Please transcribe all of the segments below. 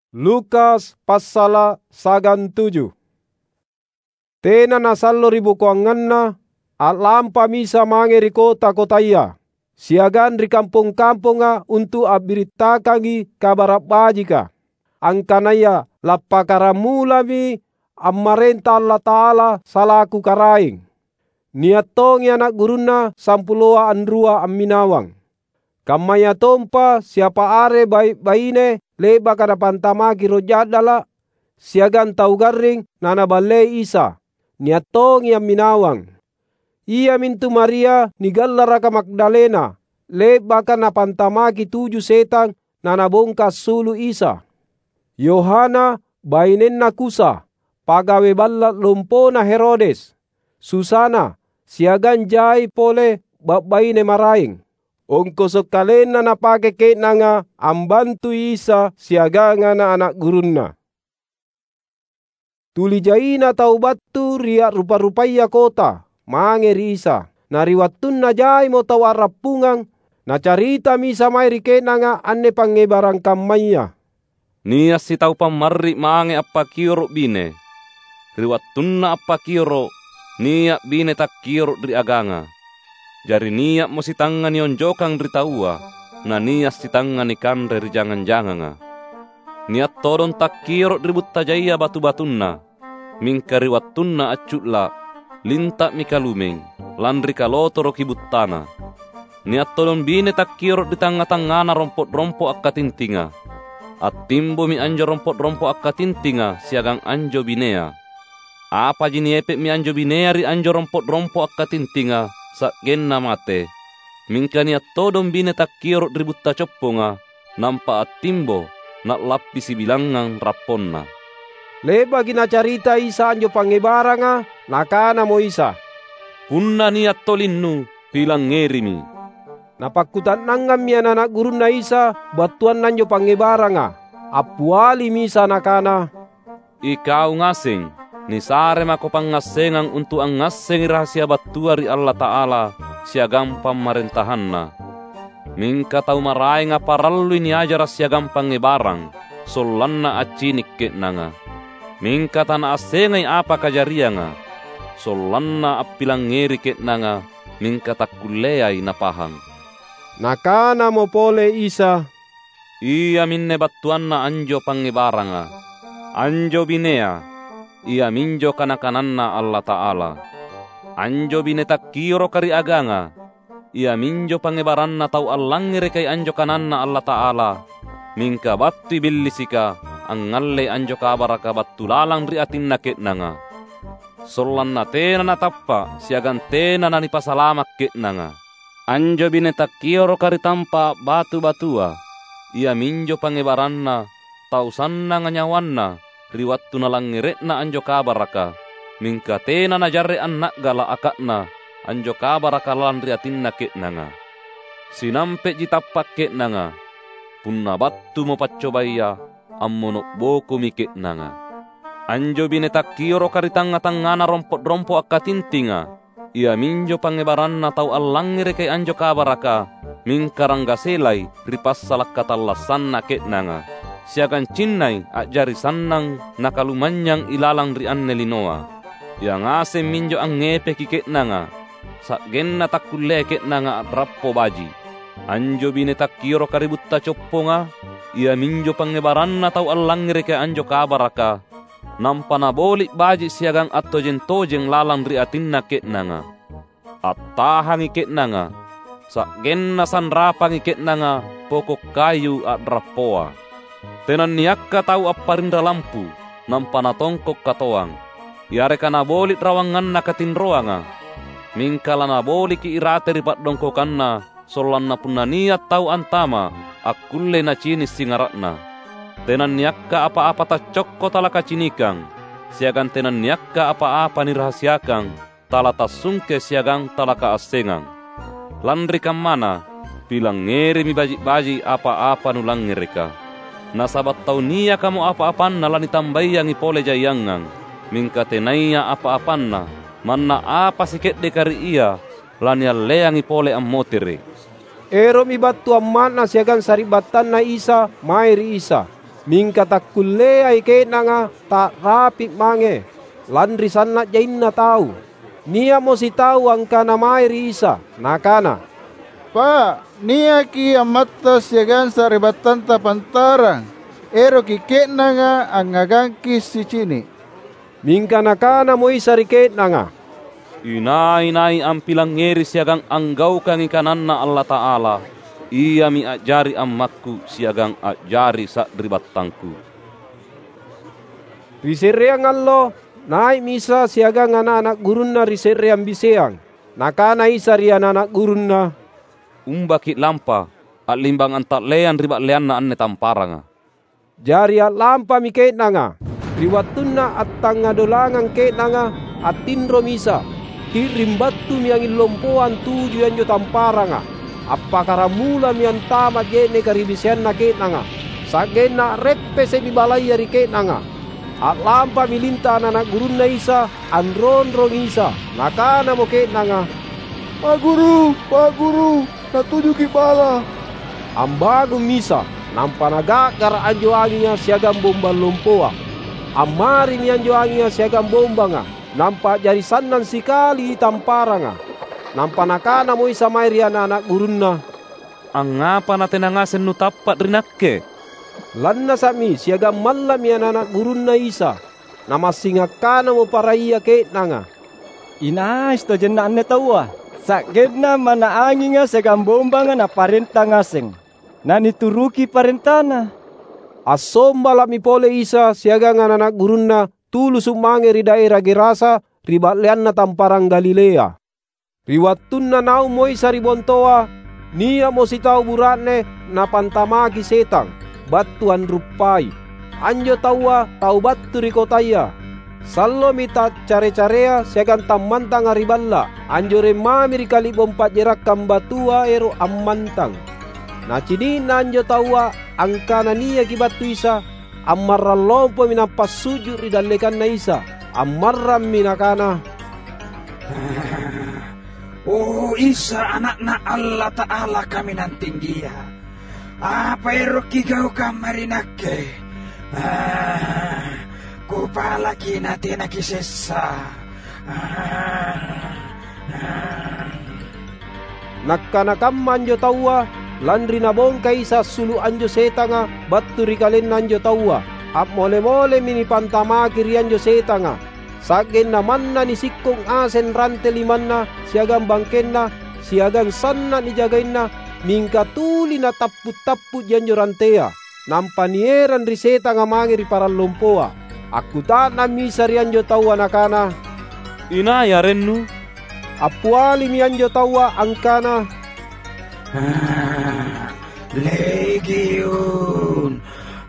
Lukas pasal sagan 7. Tena nasallo ribu kuanganna, lampa misa mangeri kota-kota ia. Siagan ri kampung-kampunga untuk abiritakangi kabar bajika. Angkanaya lapakaramulami ammarenta Allah Ta'ala salaku karaing. Niat tongi anak guruna sampuloa andrua amminawang. Kamaya tompa siapa are baik-baine leba kada pantamaki rojadala siagan tau garing nana balei Isa. Niat tongi amminawang. Ia mintu Maria ni gallaraka Magdalena leba kana pantamaki 7 setang nana bongkas sulu Isa. Yohana bainenna Kusa pagawe ballat lompona Herodes. Susana siagan jai pole baine maraing. Ongkosok kalena napake kenanga ambantu Isa siaganga na anak gurunna. Tuli jaina tau batu ria rupa-rupaya kota mangeri Isa. Nariwattunna jai mo tau arapungang na carita misa mairi kenanga anne pangebarang kammaya. Nias si tau pamarri mange appa kiro bine. Riwattunna appa kiro nia bine tak kiro ri aganga. Jari niat mo si tangan yon jokang ritaua, na nias si tangan ikan dari jangan-janganga. Niat todon tak kirot ribut tajaya batu-batunna, mingkari wattunna acutla, lintak mikalumeng, landri kalotoro kibutana. Niat todon bine tak kirot di tangga-tangana rompot-rompot akatintinga. At timbo mi anjo rompot-rompot akatintinga siagang anjo binea. Apa jiniepek mi anjo binea ri anjo rompot-rompot akatintinga, sak genna mate, mingkania todong bine tak kirot ribut ta copponga, nampa atimbo, nak lapisi bilangang raponna. Leba gina carita Isa anjo pangebaranga, nakana mo Isa. Punna niat tolinnu, pilang ngerimi. Napakutan nanggam mi anak guruna Isa, batuan nanjo pangebaranga. Apuali misa nakana. Ikau ngasing. Ni sare mako pangasengang untuk angaseng rahasia batua ri Allah Ta'ala siagam pamarentahanna. Mingka tau marai ngaparallu ini aja rahasia gampang ngebarang solanna acinik kenanga. Mingka tanah asengai apa kajarianga solanna apilang ngeri kenanga mingka takuleai napahang. Nakana mo pole Isa. Iya minne batuanna anjo pangebaranga. Anjo binea. Ia minjo kanakananna Allah Ta'ala. Anjo binetak kiro kari aganga. Ia minjo pangebaranna tau allangire kai anjo kananna Allah Ta'ala. Mingka batu billisika angalle anjo kabaraka batu lalang ri atinna ketnanga. Solanna tena na tappa siagan tena na nipasalamak ketnanga. Anjo binetak kiro kari tampa batu-batua. Ia minjo pangebaranna tau sanna nganyawanna. Riwattu na langiretna anjo kabaraka, mingka tena na jarre anak gala akakna, anjo kabaraka landri atinna ketnanga. Sinampe jitapak ketnanga, punna battu mo paccobaya, ammonok boko mi ketnanga. Anjo binetak kiro karitanga-tangana rompot-rompot akatintinga, ia minjo pangebaranna tau allangire kay anjo kabaraka, mingka ranggaselai ripassalak katallasanna ketnanga. Siagan cinnai ajari sannang nakalumanyang ilalang ri anne linoa. Yang ase minjo ang ngepe kiketnanga. Sak genna takulle ketnanga at rappo baji. Anjo bine tak kiro kaributta copponga. Ia minjo pangebaranna tau allangire ke anjo kabaraka. Nampa na bolik baji siagang at tojeng-tojeng lalang ri atinna ketnanga. At tahangi ketnanga. Sak genna sanrapangi ketnanga pokok kayu at rappoa. Tenan niakka tau apparinda lampu, nampa na tongkok katoang. Iareka na bolit rawangan na katinroanga. Mingkala na bolik irate ripat dongkokanna, solan na punna niat tau antama, akulle na cinis singaratna. Tenan niakka apa-apa tacokko talaka cinikang, siagan tenan niakka apa-apa nirahasiakang, talata sungke siagang talaka asengang. Landri mana, bilang ngeri mi baji-baji apa-apa nulang ngereka. Nasabat tau niya kamu apa-apan na lani tambayang ipole jayangang. Mingka tenaya apa-apan na, manna apa siket dekari iya, lani aleang ipole ammotire. Ero mi batu amman na siagan saribatan na Isa, mairi Isa. Mingka takkulle ai kena nga tak rapi mange. Landri sanna jainna tahu. Nia mo si tahu angka namai Isa. Nakana, Pak, nia ki amatta siagan sa ribatanta pantarang. Ero ki kena nga ang ngagangki si cini. Mingka nakana mo Isa ri kena nga. Inai ang pilangeri siagang anggau kang ikananna Allah Ta'ala. Ia mi ajari amatku siagang ajari sa ribatangku. Risereang allo, naik misa siagang anak-anak gurunna risereang biseang. Nakana Isa ri anak gurunna, Umbaki lampa, at limbang antak lean ribat lean na anne tamparanga. Jari at lampa mi kena nga. Riwatunna at tanga dolangang kena nga at tinro misa. Hirimbattu mi ang ilompoan tuju yanjo tamparanga. Appakaramula mi ang tama gene karibisian na kena nga. Sa gena reppe se bibalaya ri kena nga. At lampa milinta anak gurun na Isa, anron-ron Isa. Nakana mo kena nga, Pak Guru, natuju ki bala. Ang bagong misa, nang panagagar anjo anginya siagang bomba lompoa. Amari mi anjo anginya siagang bomba nga. Nampak jari sanan sikali tampara nga. Nampak nakana mo Isa mairi anak gurun na. Ang ngapa na tinangasen no tapat rinakke? Lanna sami siagang malam yan anak gurun na Isa. Namasingakana mo para iya kena nga. Inais to jenna ne tawa. Sakit na manaangi nga siagang bomba nga na parenta ngaseng. Na nituruki parentana. Asom balap mi pole Isa siagang anak gurun na tulu sumange ri daerah Gerasa ribatlean na tamparang Galilea. Riwatun na nau mo Isa ribontoa, niya mo si tau buratne na pantamaki setang, batuan rupai. Anjo tawa tau batu ri kotaya. Sallo mita care-carea siagan tammantang ariballa. Anjo remami ri kali bompat jerakam batua ero ammantang. Na cini na anjo tawa angkana niya ki batu Isa. Amarra lompo minampas sujud ri dalekan na Isa. Amarra minakana, Oh Isa, anak na Allah Ta'ala kami nantinggia. Apa ero kigau kamarinake? Kupala kinati nakisesa. Nakkanakam anjo tawa, landri nabong kay Isa sulu anjo setanga, batu ri kalen anjo tawa. Ap mole-mole mini pantamaki ri anjo setanga. Sagen naman na ni sikong asen rante liman na, siagang bangken na, siagang sanna ni jagain na, mingka tuli na taput-taput janjo rantea. Nampanieran riseta nga mangi ri parang lompoa. Aku tak na misa ri anjo tawa nakana. Inaya rennu. Apuali mi anjo tawa angkana. Legion.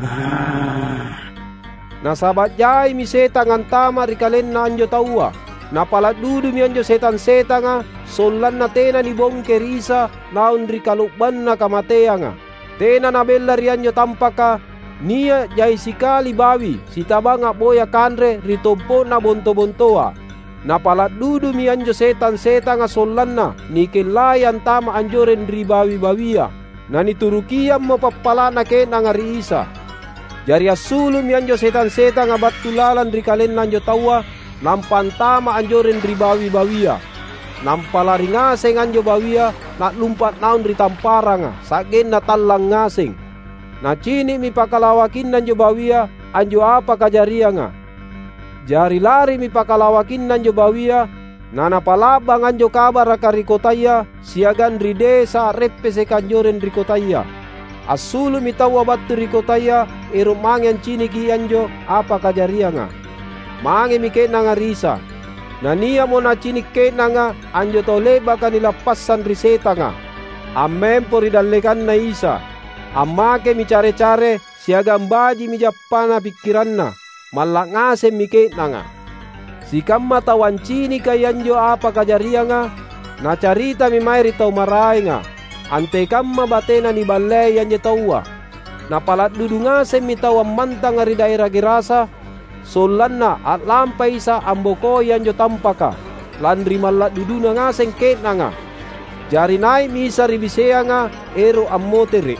Nasabat jai mi setang antama ri kalen na anjo tawa. Napalat dudu mi anjo setan-setang nga, solan na tena ni bongke Isa, naun ri kalukban na kamatea nga. Tena na bella ri anjo tampaka, niya jai sikali bawi, sitabang nga boya kanre ritompo na bonto-bontoa. Napalat dudu mi anjo setan-setang nga solan na, nikilayan tama anjoren ri bawi-bawia. Na niturukiam mo papala na kena nga ri Isa. Jari asulu mi anjo setan-setang nga batulalan ri kalen nanjo tawa, nampantama anjoren ri bawi-bawia. Nampalari ngaseng anjo bawia, nak lumpat naun ri tampara nga, sagen na talang ngaseng. Na cini mi pakalawakin nanjo bawia, anjo apa kajaria nga. Jari lari mi pakalawakin nanjo bawia, na napalabang anjo kabar kari kotaya, siagan ri desa reppe sekanjoren ri kotaya. Asulu mi tawa batu ri kotaya, ero mangen cini ki anjo apa kajaria nga. Mange mi kena nga Risa. Na niya mo na cini kena nga, anjo toleba kanilapasan riseta nga. Amempo ri dalekan na Isa. Amake mi care-care, siagam baji mi japana pikiran na. Malak ngase mi kena nga. Sikam matawan cini kay anjo apa kajaria nga, na carita mi mairi tau maray nga. Ante kam mabatena ni balay anje tawa. Napalat dudu ngase mi tawa mantang ri daerah Gerasa, solan na at lampay sa amboko yanjo tampaka. Landri malat dudu na ngaseng kena nga. Jari naik misa ribisea nga ero ammotere.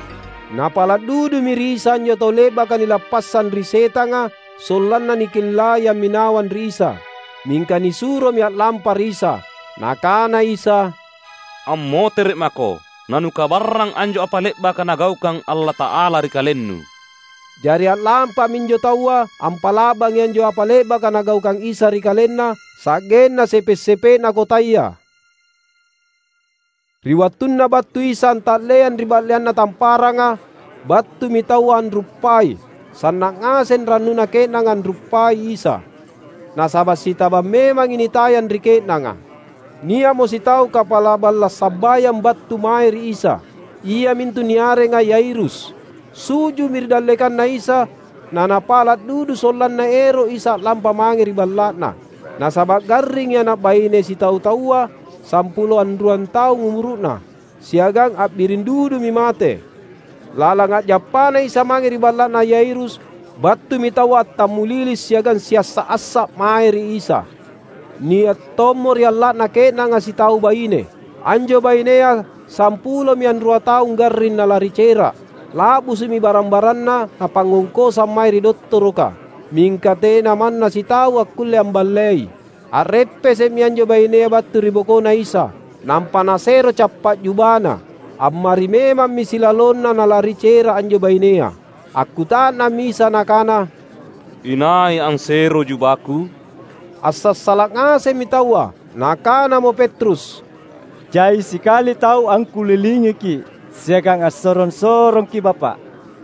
Napala dudu mirisa nyo tau leba kanila pasan riseta nga solan na nikilaya minawan risa. Mingka ni suro mi atlampa risa. Nakana isa, Ammo terek mako, nanu kabarang anjo apa leba kanagaw kang Allah Ta'ala rikalennu. Jari atlampa minjo tawa, ampalabang yanjo apa leba kanagaw kang isa rikalenna, sagen na sepe-sepe na kotaya. Riwatun na batu isa antalean ribalian na tamparanga, batu mitawan rupai, sanak ngasen ranuna kenangan rupai isa. Nasabas sitaba memang initayan rike nanga. Nia mo sitaw kapala balas sabayang batu mair isa. Ia mintu niare nga Yairus. Suju mirdalekan na isa, nanapalat dudu solan na ero isa lampa mangir balatna. Nasabak garing yana baine sitaw tawa, 10 tahun umuruna. Siagang abdirin dudu mi mate. Lalangat japana isa mangir balatna Yairus. Batu mitawat tamulilis siagan siasa asap mairi isa. Niat tomor yallat na kena nga si tau baine. Anjo bainea 10 tahun garin na lari cera. Labu sumi barang-barang na pangungko sa mairi dottoroka. Mingkate naman na si tau akule ambalei. Arepe semi anjo bainea batu riboko na isa. Nampanasero capat jubana. Amari memang misilalon na lari cera anjo bainea. Aku tak na misa nakana. Inai ang sero jubaku. Asas salak ngase mitawa. Nakana mo Petrus. Jai sekali tahu ang kulilingi ki. Siagang asoron-soron ki Bapak.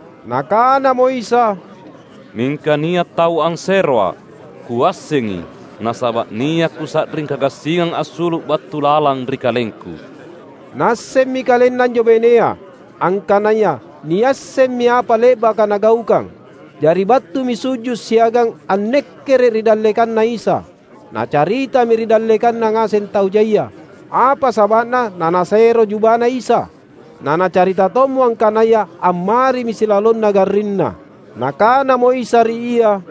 Nakana mo isa. Mingka niat tahu ang serwa. Kuasengi. Nasabak niat kusatring kagasingang asuluk batu lalang rikalengku. Nasem mi kalenan jo benea. Ang kanaya. Niasem mi apa leba kanagaukang. Jari batu mi sujud siagang anekkere ridallekan na isa. Na carita mi ridallekan na ngasen tau jaya. Apa sabana nanasero jubana isa. Nana carita tomu ang kanaya amari mi silalon nagarinna. Nakana mo isa ri iya.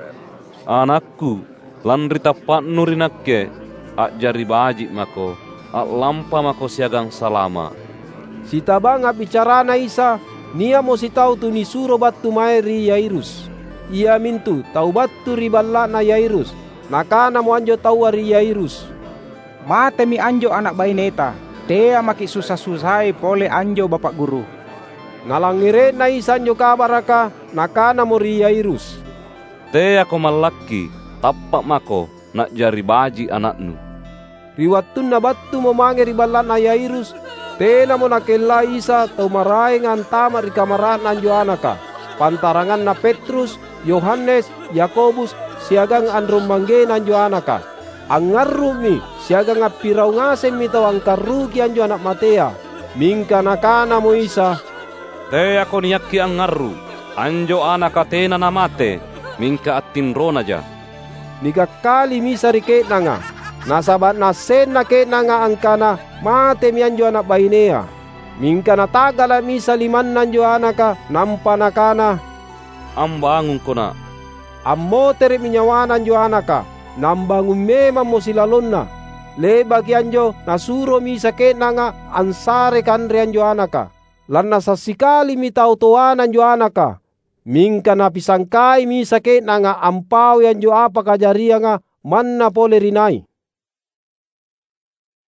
Anakku, lan ritapat nurinakke. Ak jari baji mako. Ak lampa mako siagang salama. Sitabang bicara na isa. Nia mo sitaw tu ni suro batu mairi Yairus. Ia mintu tau batu riballa na Yairus. Nakana mo anjo tawari Yairus. Mate mi anjo anak baineta. Tea maki susah-susai pole anjo bapak guru. Nalangire na isa anjo kabaraka. Nakana mo ri Yairus. Tea ko malaki. Tapak mako nak jari baji anaknu. Riwatun na batu mo mange riballa na Yairus. Tena mo nakela isa tau maray nga antama ri kamaran anjo anaka. Pantarangan na Petrus, Yohanes, Yakobus, siagang andromangge anjo anaka. Ang ngarumi, siagang apiraw ngasen mi tau ang karugi anjo anak Matea. Mingka nakana mo isa. Te ako niyaki ang ngaru, anjo anaka tena namate, mingka atin ronaja. Nigakali misa rike na nga. Nasabat na sen na ke na nga ang kana, mate mi anjo anak bainea. Mingka natagala misa 5 anjo anaka, nampa na kana. Ambangun ko na. Ammo tere minyawanan jo anaka, nambangun memang mo silalon na. Lebagi anjo, nasuro misa ke na nga, ansare kanre anjo anaka. Lan nasasikali mi tautuanan jo anaka. Mingka napisangkai misa ke na nga ampaw anjo apa kajaria nga, manna pole rinai.